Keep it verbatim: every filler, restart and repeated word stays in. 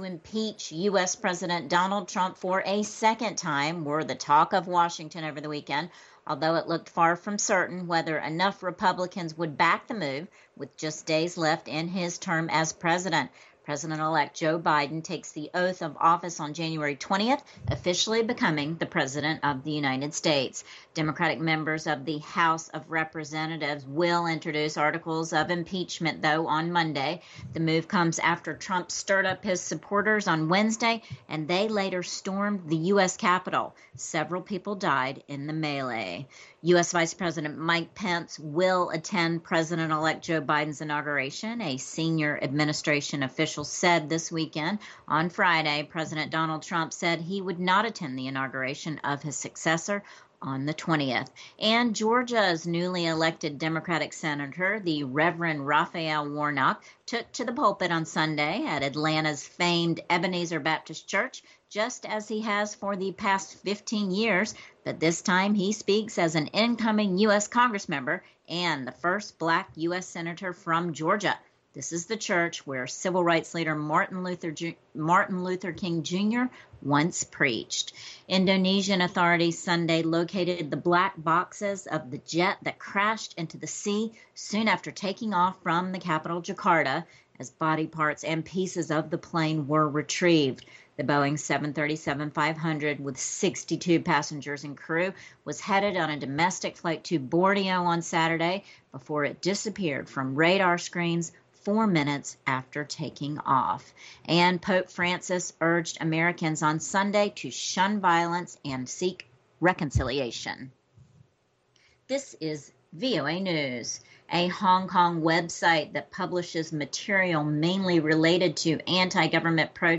impeach U S. President Donald Trump for a second time were the talk of Washington over the weekend, although it looked far from certain whether enough Republicans would back the move with just days left in his term as president. President-elect Joe Biden takes the oath of office on January twentieth, officially becoming the President of the United States. Democratic members of the House of Representatives will introduce articles of impeachment, though, on Monday. The move comes after Trump stirred up his supporters on Wednesday, and they later stormed the U S Capitol. Several people died in the melee. U S. Vice President Mike Pence will attend President-elect Joe Biden's inauguration, a senior administration official said this weekend. On Friday, President Donald Trump said he would not attend the inauguration of his successor on the twentieth. And Georgia's newly elected Democratic Senator, the Reverend Raphael Warnock, took to the pulpit on Sunday at Atlanta's famed Ebenezer Baptist Church, just as he has for the past fifteen years, but this time he speaks as an incoming U S Congressmember and the first black U S Senator from Georgia. This is the church where civil rights leader Martin Luther, Martin Luther King Junior once preached. Indonesian authorities Sunday located the black boxes of the jet that crashed into the sea soon after taking off from the capital, Jakarta, as body parts and pieces of the plane were retrieved. The Boeing seven thirty-seven five hundred with sixty-two passengers and crew was headed on a domestic flight to Borneo on Saturday before it disappeared from radar screens four minutes after taking off. And Pope Francis urged Americans on Sunday to shun violence and seek reconciliation. This is V O A News. A Hong Kong website that publishes material mainly related to anti-government protests